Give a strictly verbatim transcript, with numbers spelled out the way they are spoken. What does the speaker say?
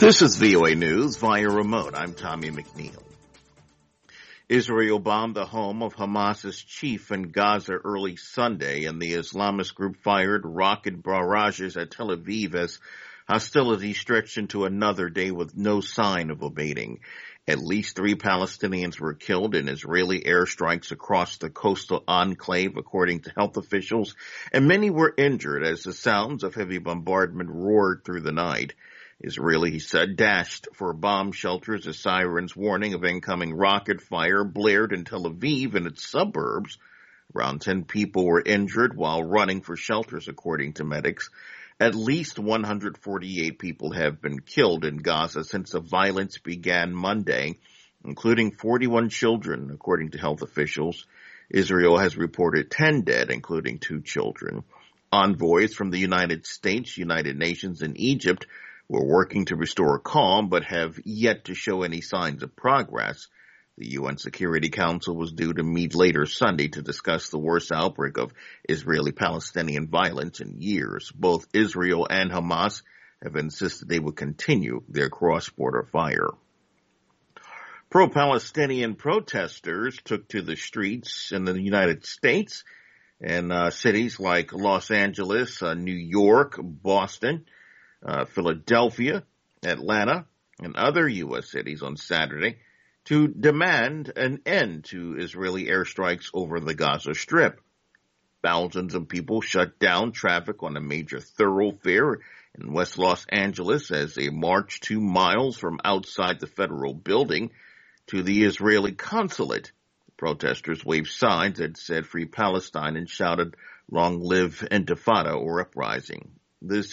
This is V O A News via remote. I'm Tommy McNeil. Israel bombed the home of Hamas's chief in Gaza early Sunday, and the Islamist group fired rocket barrages at Tel Aviv as hostility stretched into another day with no sign of abating. At least three Palestinians were killed in Israeli airstrikes across the coastal enclave, according to health officials, and many were injured as the sounds of heavy bombardment roared through the night. Israeli said dashed for bomb shelters as sirens warning of incoming rocket fire blared in Tel Aviv and its suburbs. Around ten people were injured while running for shelters, according to medics. At least one hundred forty-eight people have been killed in Gaza since the violence began Monday, including forty-one children, according to health officials. Israel has reported ten dead, including two children. Envoys from the United States, United Nations, and Egypt were working to restore calm, but have yet to show any signs of progress. The U N Security Council was due to meet later Sunday to discuss the worst outbreak of Israeli-Palestinian violence in years. Both Israel and Hamas have insisted they will continue their cross-border fire. Pro-Palestinian protesters took to the streets in the United States and uh, cities like Los Angeles, uh, New York, Boston, Uh, Philadelphia, Atlanta, and other U S cities on Saturday to demand an end to Israeli airstrikes over the Gaza Strip. Thousands of people shut down traffic on a major thoroughfare in West Los Angeles as they marched two miles from outside the federal building to the Israeli consulate. The protesters waved signs that said "Free Palestine" and shouted "Long live Intifada" or uprising. This